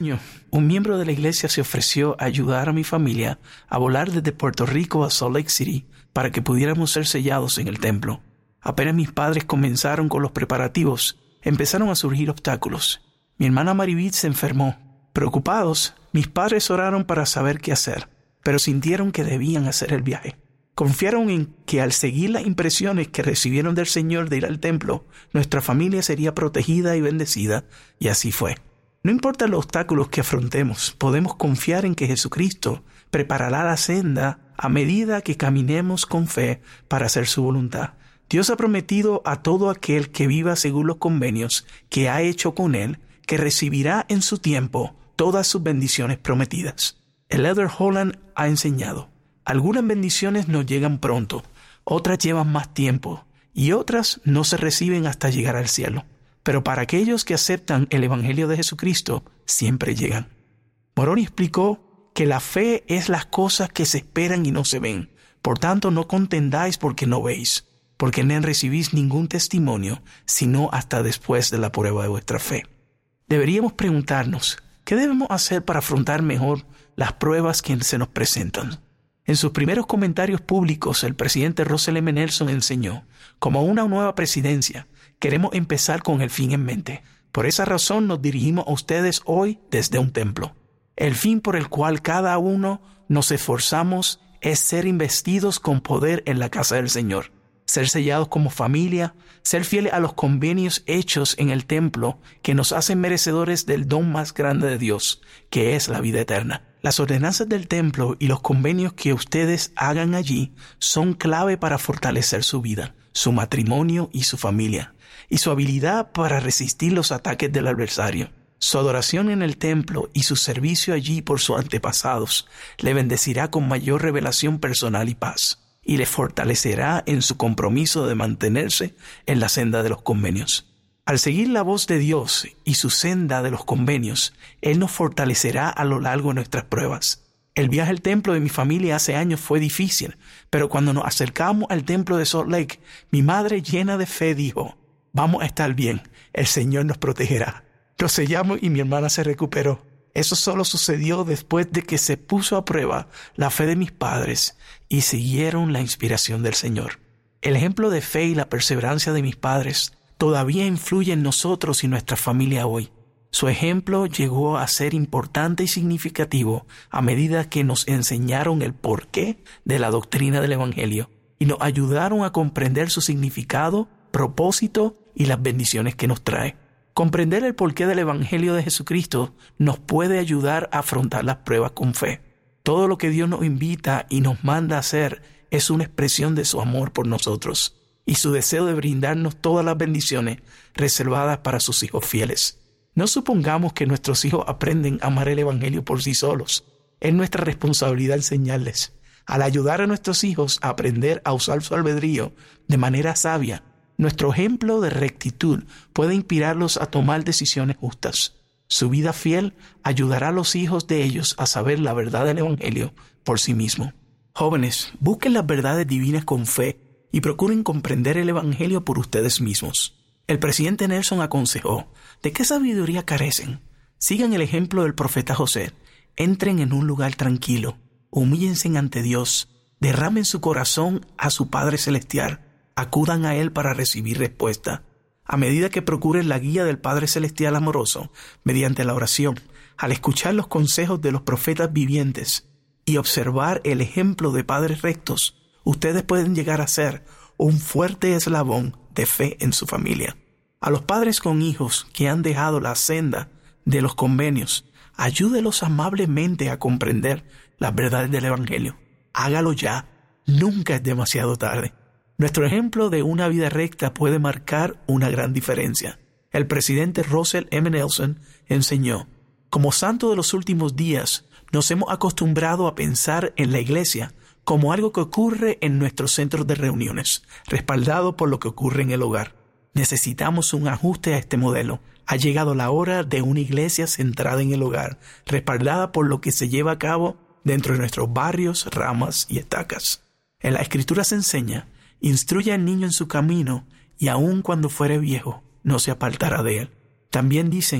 año, un miembro de la iglesia se ofreció a ayudar a mi familia a volar desde Puerto Rico a Salt Lake City para que pudiéramos ser sellados en el templo. Apenas mis padres comenzaron con los preparativos, empezaron a surgir obstáculos. Mi hermana Maribeth se enfermó. Preocupados, mis padres oraron para saber qué hacer, pero sintieron que debían hacer el viaje. Confiaron en que al seguir las impresiones que recibieron del Señor de ir al templo, nuestra familia sería protegida y bendecida, y así fue. No importa los obstáculos que afrontemos, podemos confiar en que Jesucristo preparará la senda a medida que caminemos con fe para hacer su voluntad. Dios ha prometido a todo aquel que viva según los convenios que ha hecho con Él, que recibirá en su tiempo todas sus bendiciones prometidas. El Elder Holland ha enseñado: algunas bendiciones nos llegan pronto, otras llevan más tiempo y otras no se reciben hasta llegar al cielo. Pero para aquellos que aceptan el Evangelio de Jesucristo, siempre llegan. Moroni explicó que la fe es las cosas que se esperan y no se ven. Por tanto, no contendáis porque no veis, porque no recibís ningún testimonio, sino hasta después de la prueba de vuestra fe. Deberíamos preguntarnos, ¿qué debemos hacer para afrontar mejor las pruebas que se nos presentan? En sus primeros comentarios públicos, el presidente Russell M. Nelson enseñó: como una nueva presidencia, queremos empezar con el fin en mente. Por esa razón nos dirigimos a ustedes hoy desde un templo. El fin por el cual cada uno nos esforzamos es ser investidos con poder en la casa del Señor, ser sellados como familia, ser fieles a los convenios hechos en el templo que nos hacen merecedores del don más grande de Dios, que es la vida eterna. Las ordenanzas del templo y los convenios que ustedes hagan allí son clave para fortalecer su vida, su matrimonio y su familia, y su habilidad para resistir los ataques del adversario. Su adoración en el templo y su servicio allí por sus antepasados le bendecirá con mayor revelación personal y paz, y le fortalecerá en su compromiso de mantenerse en la senda de los convenios. Al seguir la voz de Dios y su senda de los convenios, Él nos fortalecerá a lo largo de nuestras pruebas. El viaje al templo de mi familia hace años fue difícil, pero cuando nos acercamos al templo de Salt Lake, mi madre, llena de fe, dijo: vamos a estar bien, el Señor nos protegerá. Nos sellamos y mi hermana se recuperó. Eso solo sucedió después de que se puso a prueba la fe de mis padres y siguieron la inspiración del Señor. El ejemplo de fe y la perseverancia de mis padres todavía influye en nosotros y nuestra familia hoy. Su ejemplo llegó a ser importante y significativo a medida que nos enseñaron el porqué de la doctrina del Evangelio y nos ayudaron a comprender su significado, propósito y las bendiciones que nos trae. Comprender el porqué del Evangelio de Jesucristo nos puede ayudar a afrontar las pruebas con fe. Todo lo que Dios nos invita y nos manda a hacer es una expresión de su amor por nosotros y su deseo de brindarnos todas las bendiciones reservadas para sus hijos fieles. No supongamos que nuestros hijos aprenden a amar el Evangelio por sí solos. Es nuestra responsabilidad enseñarles. Al ayudar a nuestros hijos a aprender a usar su albedrío de manera sabia, nuestro ejemplo de rectitud puede inspirarlos a tomar decisiones justas. Su vida fiel ayudará a los hijos de ellos a saber la verdad del Evangelio por sí mismo. Jóvenes, busquen las verdades divinas con fe y procuren comprender el Evangelio por ustedes mismos. El presidente Nelson aconsejó: ¿de qué sabiduría carecen? Sigan el ejemplo del profeta José. Entren en un lugar tranquilo, humíllense ante Dios, derramen su corazón a su Padre Celestial, acudan a Él para recibir respuesta. A medida que procuren la guía del Padre Celestial amoroso, mediante la oración, al escuchar los consejos de los profetas vivientes y observar el ejemplo de padres rectos, ustedes pueden llegar a ser un fuerte eslabón de fe en su familia. A los padres con hijos que han dejado la senda de los convenios, ayúdelos amablemente a comprender las verdades del Evangelio. Hágalo ya, nunca es demasiado tarde. Nuestro ejemplo de una vida recta puede marcar una gran diferencia. El presidente Russell M. Nelson enseñó: como santos de los últimos días, nos hemos acostumbrado a pensar en la iglesia como algo que ocurre en nuestros centros de reuniones, respaldado por lo que ocurre en el hogar. Necesitamos un ajuste a este modelo. Ha llegado la hora de una iglesia centrada en el hogar, respaldada por lo que se lleva a cabo dentro de nuestros barrios, ramas y estacas. En la Escritura se enseña: instruye al niño en su camino, y aun cuando fuere viejo, no se apartará de él. También dicen: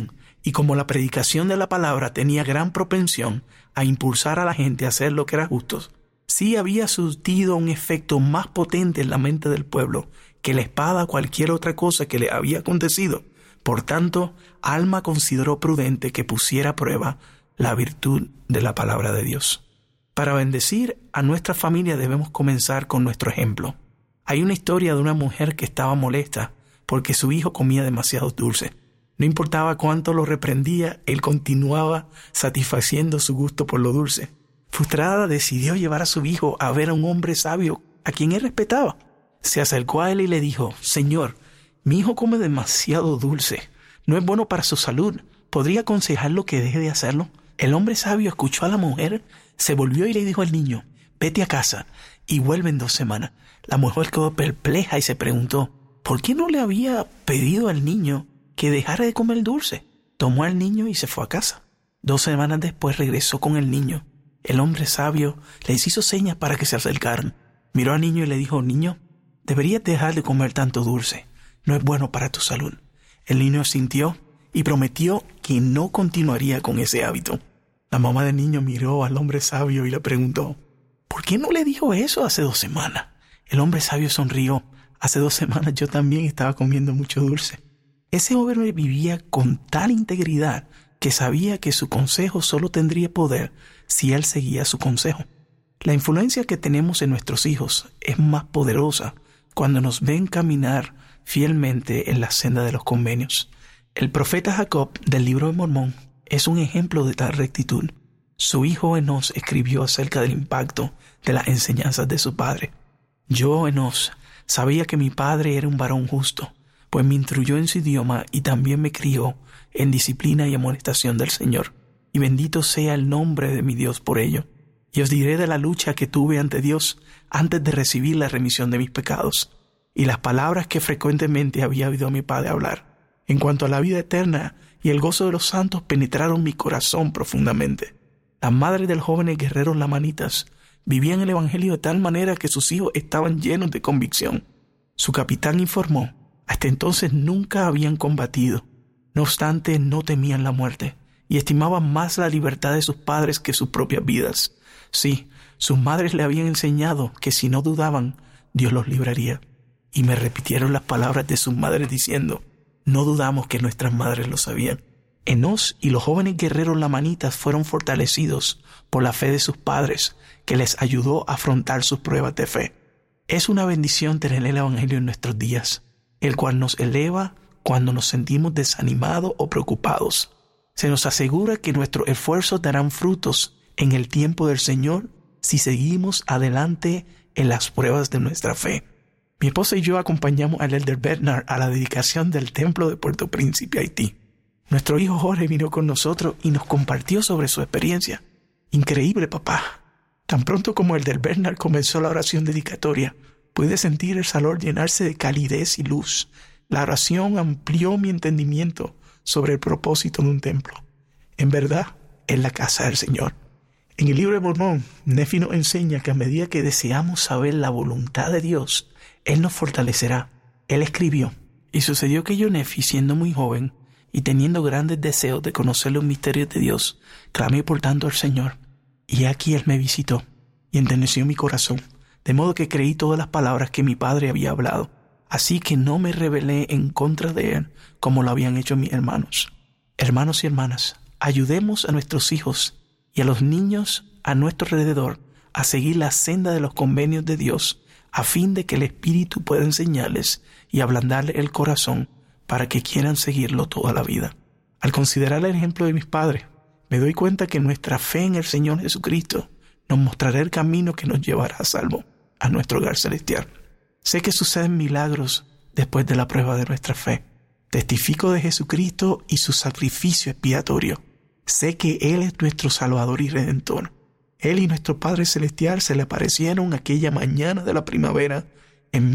y como la predicación de la palabra tenía gran propensión a impulsar a la gente a hacer lo que era justo, sí había surtido un efecto más potente en la mente del pueblo que la espada o cualquier otra cosa que le había acontecido. Por tanto, Alma consideró prudente que pusiera a prueba la virtud de la palabra de Dios. Para bendecir a nuestra familia debemos comenzar con nuestro ejemplo. Hay una historia de una mujer que estaba molesta porque su hijo comía demasiado dulce. No importaba cuánto lo reprendía, él continuaba satisfaciendo su gusto por lo dulce. Frustrada, decidió llevar a su hijo a ver a un hombre sabio a quien él respetaba. Se acercó a él y le dijo: «Señor, mi hijo come demasiado dulce. No es bueno para su salud. ¿Podría aconsejarlo que deje de hacerlo?» El hombre sabio escuchó a la mujer, se volvió y le dijo al niño: «Vete a casa y vuelve en 2 semanas». La mujer quedó perpleja y se preguntó ¿por qué no le había pedido al niño que dejara de comer dulce? Tomó al niño y se fue a casa. 2 semanas después regresó con el niño. El hombre sabio les hizo señas para que se acercaran. Miró al niño y le dijo: «Niño, deberías dejar de comer tanto dulce. No es bueno para tu salud». El niño asintió y prometió que no continuaría con ese hábito. La mamá del niño miró al hombre sabio y le preguntó: «¿Por qué no le dijo eso hace 2 semanas?» El hombre sabio sonrió. «Hace 2 semanas yo también estaba comiendo mucho dulce». Ese hombre vivía con tal integridad que sabía que su consejo solo tendría poder si él seguía su consejo. La influencia que tenemos en nuestros hijos es más poderosa cuando nos ven caminar fielmente en la senda de los convenios. El profeta Jacob del libro de Mormón es un ejemplo de tal rectitud. Su hijo Enos escribió acerca del impacto de las enseñanzas de su padre. «Yo, Enos, sabía que mi padre era un varón justo, pues me instruyó en su idioma y también me crió en disciplina y amonestación del Señor. Y bendito sea el nombre de mi Dios por ello. Y os diré de la lucha que tuve ante Dios antes de recibir la remisión de mis pecados, y las palabras que frecuentemente había oído a mi padre hablar. En cuanto a la vida eterna y el gozo de los santos penetraron mi corazón profundamente. Las madres del joven guerrero lamanitas vivían el evangelio de tal manera que sus hijos estaban llenos de convicción. Su capitán informó: hasta entonces nunca habían combatido. No obstante, no temían la muerte y estimaban más la libertad de sus padres que sus propias vidas. Sí, sus madres le habían enseñado que si no dudaban, Dios los libraría. Y me repitieron las palabras de sus madres diciendo: no dudamos que nuestras madres lo sabían. Enos y los jóvenes guerreros lamanitas fueron fortalecidos por la fe de sus padres, que les ayudó a afrontar sus pruebas de fe. Es una bendición tener el evangelio en nuestros días, el cual nos eleva cuando nos sentimos desanimados o preocupados. Se nos asegura que nuestros esfuerzos darán frutos en el tiempo del Señor si seguimos adelante en las pruebas de nuestra fe. Mi esposa y yo acompañamos al Elder Bernard a la dedicación del templo de Puerto Príncipe, Haití. Nuestro hijo Jorge vino con nosotros y nos compartió sobre su experiencia. Increíble, papá. Tan pronto como el Elder Bernard comenzó la oración dedicatoria, pude sentir el salón llenarse de calidez y luz. La oración amplió mi entendimiento sobre el propósito de un templo. En verdad, es la casa del Señor. En el libro de Mormón, Nefi nos enseña que a medida que deseamos saber la voluntad de Dios, Él nos fortalecerá. Él escribió: y sucedió que yo, Nefi, siendo muy joven y teniendo grandes deseos de conocer los misterios de Dios, clamé por tanto al Señor. Y aquí Él me visitó y enterneció mi corazón, de modo que creí todas las palabras que mi padre había hablado. Así que no me rebelé en contra de Él como lo habían hecho mis hermanos. Hermanos y hermanas, ayudemos a nuestros hijos y a los niños a nuestro alrededor a seguir la senda de los convenios de Dios, a fin de que el Espíritu pueda enseñarles y ablandarles el corazón para que quieran seguirlo toda la vida. Al considerar el ejemplo de mis padres, me doy cuenta que nuestra fe en el Señor Jesucristo nos mostrará el camino que nos llevará a salvo a nuestro hogar celestial. Sé que suceden milagros después de la prueba de nuestra fe. Testifico de Jesucristo y su sacrificio expiatorio. Sé que Él es nuestro Salvador y Redentor. Él y nuestro Padre Celestial se le aparecieron aquella mañana de la primavera en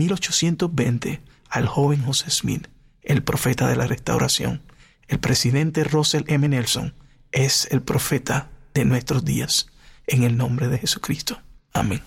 1820 al joven José Smith, el profeta de la restauración. El presidente Russell M. Nelson es el profeta de nuestros días, en el nombre de Jesucristo. Amén.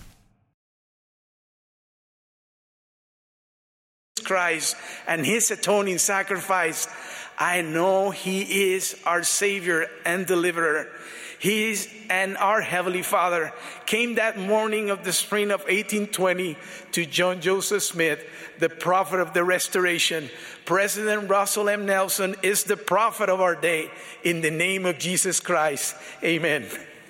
Christ and his atoning sacrifice I know He is our Savior and Deliverer. He is, and our Heavenly Father came that morning of the spring of 1820 to John Joseph Smith, the prophet of the Restoration. President Russell M. Nelson is the prophet of our day. In the name of Jesus Christ, amen.